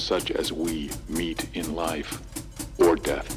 such as we meet in life or death.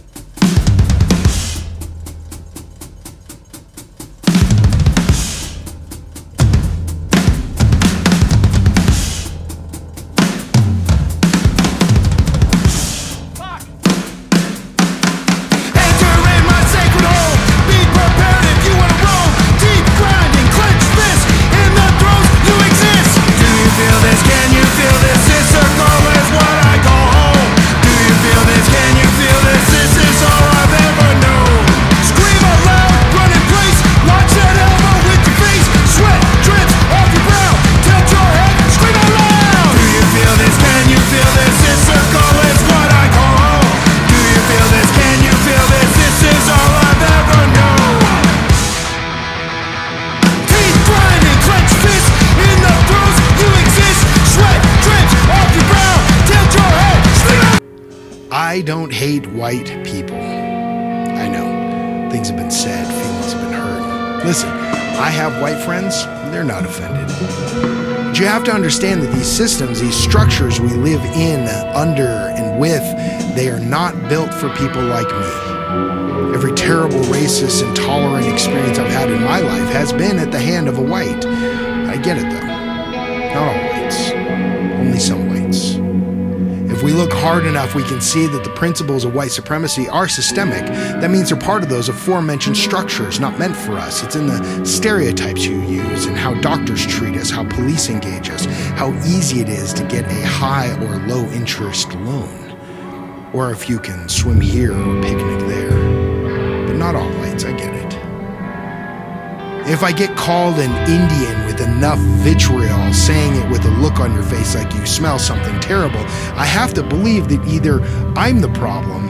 I don't hate white people. I know, things have been said, feelings have been hurt. Listen, I have white friends, they're not offended. But you have to understand that these systems, these structures we live in, under, and with, they are not built for people like me. Every terrible, racist, intolerant experience I've had in my life has been at the hand of a white. I get it though. Not all whites, only some whites. If we look hard enough, we can see that the principles of white supremacy are systemic. That means they're part of those aforementioned structures, not meant for us. It's in the stereotypes you use and how doctors treat us, how police engage us, how easy it is to get a high or low interest loan, or if you can swim here or picnic there. But not all whites, I get it. If I get called an Indian with enough vitriol, saying it with a look on your face like you smell something terrible, I have to believe that either I'm the problem